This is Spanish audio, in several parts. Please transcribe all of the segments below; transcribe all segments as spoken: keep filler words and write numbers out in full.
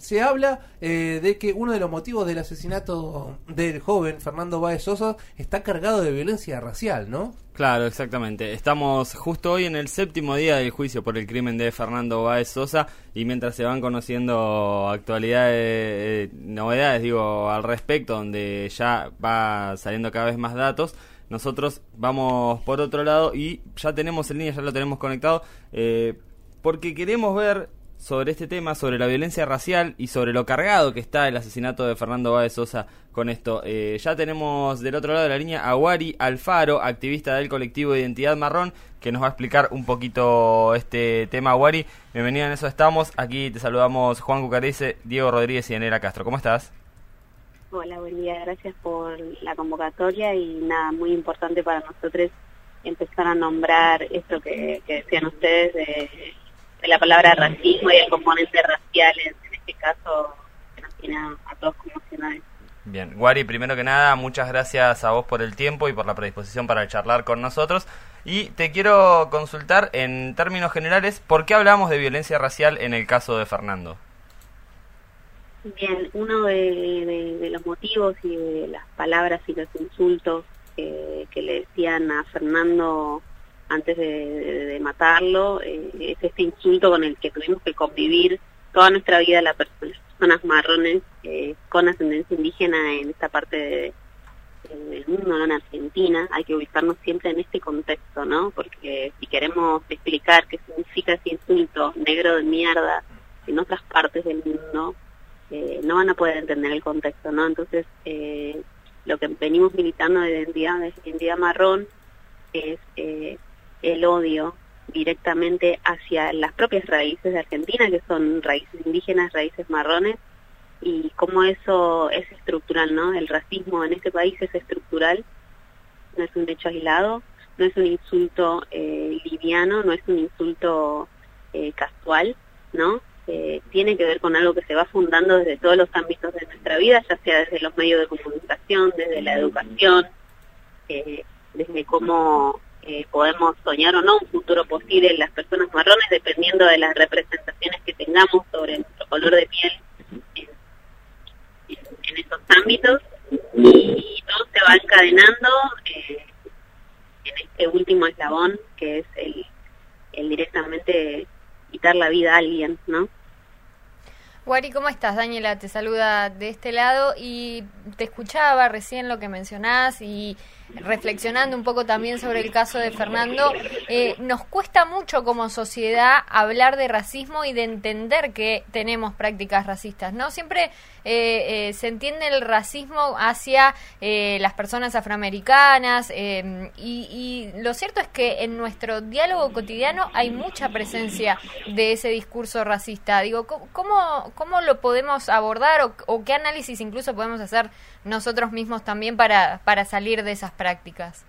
se habla eh, de que uno de los motivos del asesinato del joven Fernando Báez Sosa está cargado de violencia racial, ¿no? Claro, exactamente. Estamos justo hoy en el séptimo día del juicio por el crimen de Fernando Báez Sosa y mientras se van conociendo actualidades, eh, novedades, digo, al respecto, donde ya va saliendo cada vez más datos, nosotros vamos por otro lado y ya tenemos en línea, ya lo tenemos conectado, eh, porque queremos ver sobre este tema, sobre la violencia racial y sobre lo cargado que está el asesinato de Fernando Báez Sosa con esto. Eh, ya tenemos del otro lado de la línea a Wari Alfaro, activista del colectivo Identidad Marrón, que nos va a explicar un poquito este tema. Wari, bienvenida, en eso estamos. Aquí te saludamos Juan Cucarese, Diego Rodríguez y Anela Castro. ¿Cómo estás? Hola, buen día. Gracias por la convocatoria y nada, muy importante para nosotros empezar a nombrar esto que, que decían ustedes de... de la palabra racismo y el componente racial, en, en este caso, que nos tiene a, a todos conmocionados. Bien, Wari, primero que nada, muchas gracias a vos por el tiempo y por la predisposición para charlar con nosotros. Y te quiero consultar, en términos generales, ¿por qué hablamos de violencia racial en el caso de Fernando? Bien, uno de, de, de los motivos y de las palabras y los insultos que, que le decían a Fernando antes de, de, de matarlo, eh, es este insulto con el que tuvimos que convivir toda nuestra vida las personas marrones eh, con ascendencia indígena en esta parte de, de, del mundo, ¿no? En Argentina. Hay que ubicarnos siempre en este contexto, ¿no? Porque si queremos explicar qué significa ese insulto negro de mierda en otras partes del mundo, eh, no van a poder entender el contexto, ¿no? Entonces, eh, lo que venimos militando de identidad, de identidad marrón es... Eh, el odio directamente hacia las propias raíces de Argentina, que son raíces indígenas, raíces marrones, y cómo eso es estructural, ¿no? El racismo en este país es estructural, no es un hecho aislado, no es un insulto eh, liviano, no es un insulto eh, casual, ¿no? Eh, tiene que ver con algo que se va fundando desde todos los ámbitos de nuestra vida, ya sea desde los medios de comunicación, desde la educación, eh, desde cómo... Eh, podemos soñar o no un futuro posible en las personas marrones dependiendo de las representaciones que tengamos sobre nuestro color de piel en, en, en esos ámbitos, y todo se va encadenando eh, en este último eslabón que es el, el directamente quitar la vida a alguien, ¿no? Wari, ¿cómo estás? Daniela te saluda de este lado y te escuchaba recién lo que mencionás y reflexionando un poco también sobre el caso de Fernando. Eh, nos cuesta mucho como sociedad hablar de racismo y de entender que tenemos prácticas racistas, ¿no? Siempre eh, eh, se entiende el racismo hacia eh, las personas afroamericanas eh, y, y lo cierto es que en nuestro diálogo cotidiano hay mucha presencia de ese discurso racista. Digo, ¿cómo, cómo lo podemos abordar o, o qué análisis incluso podemos hacer nosotros mismos también para, para salir de esas prácticas?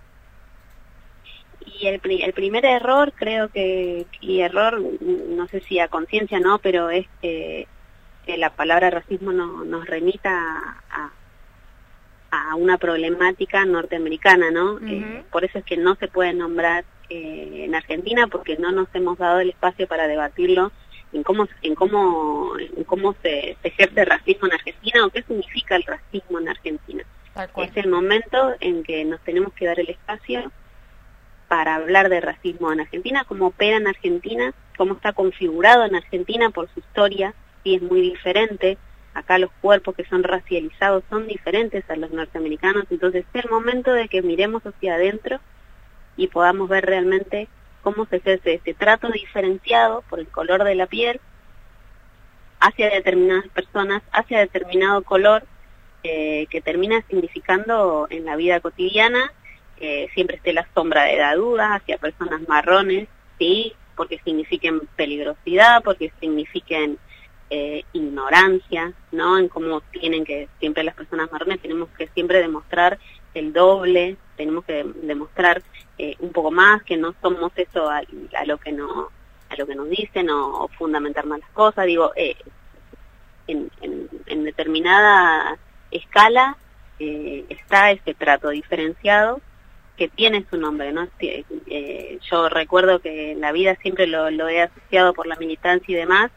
Y el, el primer error, creo que, y error, no sé si a conciencia no, pero es que, que la palabra racismo no, nos remita a, a una problemática norteamericana, ¿no? Uh-huh. Eh, por eso es que no se puede nombrar eh, en Argentina, porque no nos hemos dado el espacio para debatirlo en cómo en cómo en cómo se, se ejerce el racismo en Argentina o qué significa el racismo en Argentina. Es el momento en que nos tenemos que dar el espacio para hablar de racismo en Argentina, cómo opera en Argentina, cómo está configurado en Argentina por su historia, y es muy diferente. Acá los cuerpos que son racializados son diferentes a los norteamericanos, entonces es el momento de que miremos hacia adentro y podamos ver realmente cómo se ejerce este trato diferenciado por el color de la piel hacia determinadas personas, hacia determinado color, eh, que termina significando en la vida cotidiana, eh, siempre esté la sombra de la duda hacia personas marrones, ¿sí? Porque signifiquen peligrosidad, porque signifiquen eh, ignorancia, ¿no? En cómo tienen que, siempre las personas marrones tenemos que siempre demostrar el doble, tenemos que demostrar eh, un poco más, que no somos eso a, a lo que no a lo que nos dicen o, o fundamentar más las cosas. Digo, eh, en, en, en determinada escala eh, está ese trato diferenciado que tiene su nombre, ¿no? Eh, yo recuerdo que en la vida siempre lo, lo he asociado por la militancia y demás,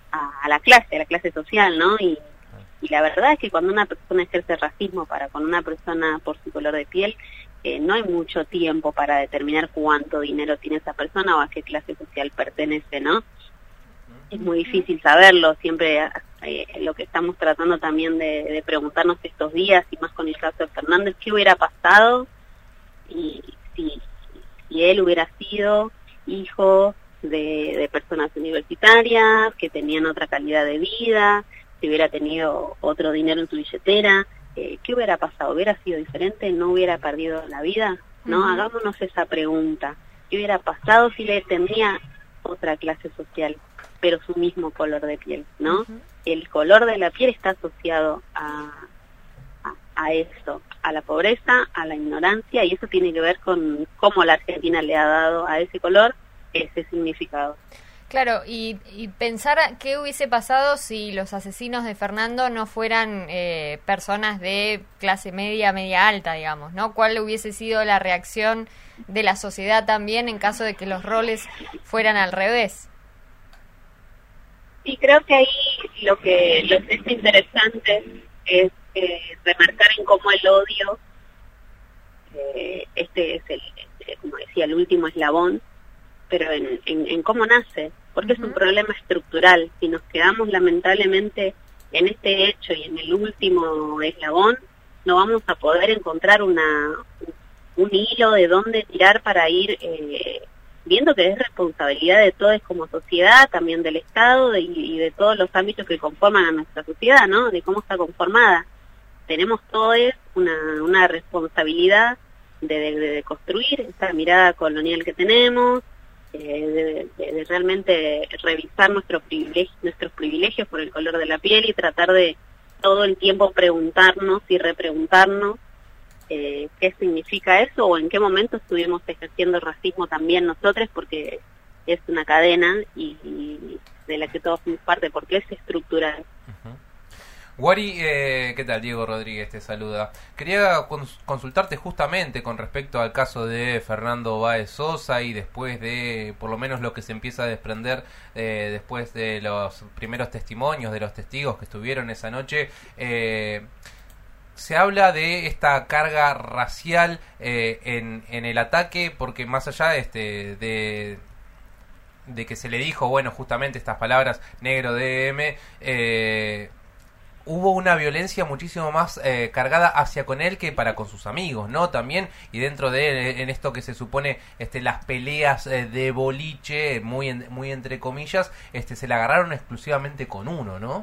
a, a la clase, a la clase social, ¿no? Y, y la verdad es que cuando una persona ejerce racismo para con una persona por su color de piel, eh, no hay mucho tiempo para determinar cuánto dinero tiene esa persona o a qué clase social pertenece, ¿no? Es muy difícil saberlo, siempre eh, lo que estamos tratando también de, de preguntarnos estos días, y más con el caso de Fernández, ¿qué hubiera pasado y si, si él hubiera sido hijo de, de personas universitarias que tenían otra calidad de vida, si hubiera tenido otro dinero en su billetera? Eh, ¿qué hubiera pasado? ¿Hubiera sido diferente? ¿No hubiera perdido la vida? ¿No? Uh-huh. Hagámonos esa pregunta. ¿Qué hubiera pasado si le tendría otra clase social, pero su mismo color de piel, ¿no? Uh-huh. El color de la piel está asociado a, a, a eso, a la pobreza, a la ignorancia, y eso tiene que ver con cómo la Argentina le ha dado a ese color ese significado. Claro, y, y pensar qué hubiese pasado si los asesinos de Fernando no fueran eh, personas de clase media, media alta, digamos, ¿no? ¿Cuál hubiese sido la reacción de la sociedad también en caso de que los roles fueran al revés? Sí, creo que ahí lo que, lo que es interesante es eh, remarcar en cómo el odio, eh, este es el, este, como decía, el último eslabón, pero en, en, en cómo nace, porque uh-huh. es un problema estructural. Si nos quedamos lamentablemente en este hecho y en el último eslabón, no vamos a poder encontrar una un hilo de dónde tirar para ir eh, viendo que es responsabilidad de todos como sociedad, también del Estado de, y de todos los ámbitos que conforman a nuestra sociedad, ¿no? De cómo está conformada. Tenemos todos una, una responsabilidad de, de, de construir esta mirada colonial que tenemos, Eh, de, de, de realmente revisar nuestro privilegio, nuestros privilegios por el color de la piel y tratar de todo el tiempo preguntarnos y repreguntarnos eh, qué significa eso o en qué momento estuvimos ejerciendo racismo también nosotros, porque es una cadena y, y de la que todos somos parte, porque es estructural. Uh-huh. Wari, eh, ¿qué tal? Diego Rodríguez te saluda. Quería cons- consultarte justamente con respecto al caso de Fernando Báez Sosa y después de, por lo menos lo que se empieza a desprender eh, después de los primeros testimonios de los testigos que estuvieron esa noche. Eh, se habla de esta carga racial eh, en, en el ataque, porque más allá de este de de que se le dijo, bueno, justamente estas palabras, negro D M, eh, hubo una violencia muchísimo más eh, cargada hacia con él que para con sus amigos, ¿no? También, y dentro de él, en esto que se supone este las peleas eh, de boliche, muy en, muy entre comillas, este se la agarraron exclusivamente con uno, ¿no?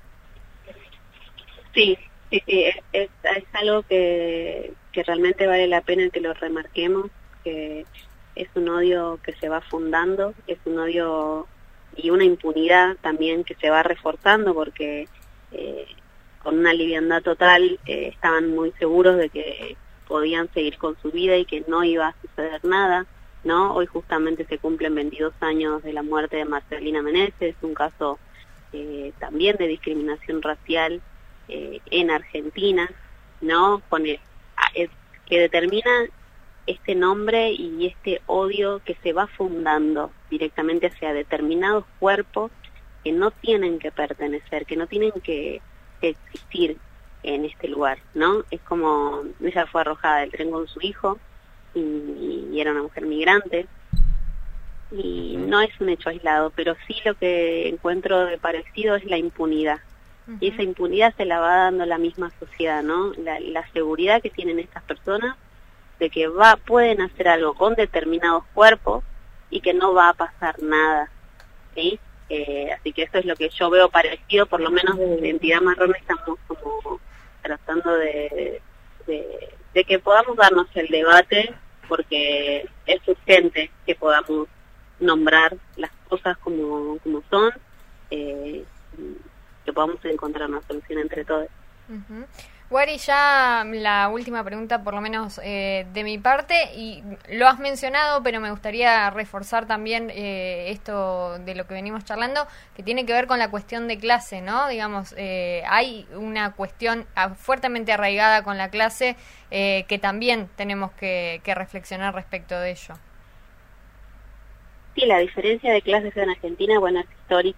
Sí, sí, sí, es, es, es algo que, que realmente vale la pena que lo remarquemos, que es un odio que se va fundando, es un odio y una impunidad también que se va reforzando, porque Eh, con una liviandad total eh, estaban muy seguros de que podían seguir con su vida y que no iba a suceder nada, ¿no? Hoy justamente se cumplen veintidós años de la muerte de Marcelina Meneses, un caso eh, también de discriminación racial eh, en Argentina, ¿no? Con el, es, que determina este nombre y este odio que se va fundando directamente hacia determinados cuerpos que no tienen que pertenecer, que no tienen que, que existir en este lugar, ¿no? Es como, ella fue arrojada del tren con su hijo y, y era una mujer migrante y no es un hecho aislado, pero sí lo que encuentro de parecido es la impunidad. Uh-huh. Y esa impunidad se la va dando la misma sociedad, ¿no? La, la seguridad que tienen estas personas de que va pueden hacer algo con determinados cuerpos y que no va a pasar nada, ¿sí? Eh, así que eso es lo que yo veo parecido, por lo menos desde Identidad Marrón estamos como tratando de, de, de que podamos darnos el debate, porque es urgente que podamos nombrar las cosas como, como son, eh, que podamos encontrar una solución entre todos. Uh-huh. Wari, ya la última pregunta, por lo menos eh, de mi parte, y lo has mencionado, pero me gustaría reforzar también eh, esto de lo que venimos charlando, que tiene que ver con la cuestión de clase, ¿no? Digamos, eh, hay una cuestión fuertemente arraigada con la clase eh, que también tenemos que, que reflexionar respecto de ello. Sí, la diferencia de clases en Argentina, bueno, es histórica.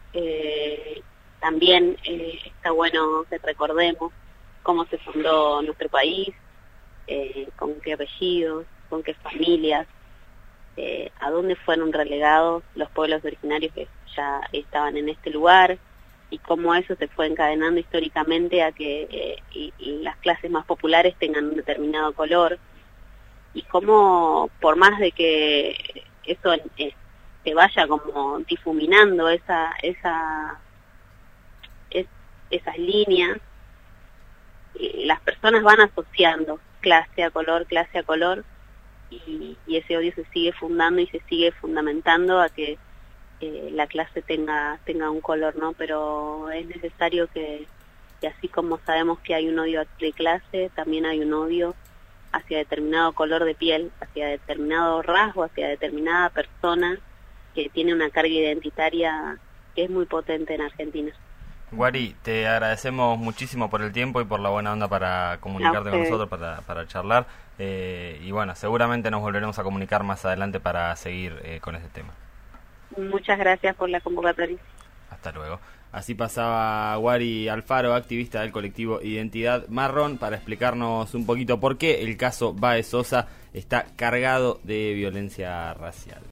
Eh, también eh, está bueno que recordemos cómo se fundó nuestro país, eh, con qué apellidos, con qué familias, eh, a dónde fueron relegados los pueblos originarios que ya estaban en este lugar, y cómo eso se fue encadenando históricamente a que eh, y, y las clases más populares tengan un determinado color, y cómo por más de que eso eh, se vaya como difuminando esa esa es, esas líneas, las personas van asociando clase a color, clase a color, y, y ese odio se sigue fundando y se sigue fundamentando a que eh, la clase tenga tenga un color, ¿no? Pero es necesario que, que así como sabemos que hay un odio de clase, también hay un odio hacia determinado color de piel, hacia determinado rasgo, hacia determinada persona que tiene una carga identitaria que es muy potente en Argentina. Guari, te agradecemos muchísimo por el tiempo y por la buena onda para comunicarte con nosotros, para, para charlar. Eh, y bueno, seguramente nos volveremos a comunicar más adelante para seguir eh, con este tema. Muchas gracias por la convocatoria. Hasta luego. Así pasaba Guari Alfaro, activista del colectivo Identidad Marrón, para explicarnos un poquito por qué el caso Baez Sosa está cargado de violencia racial.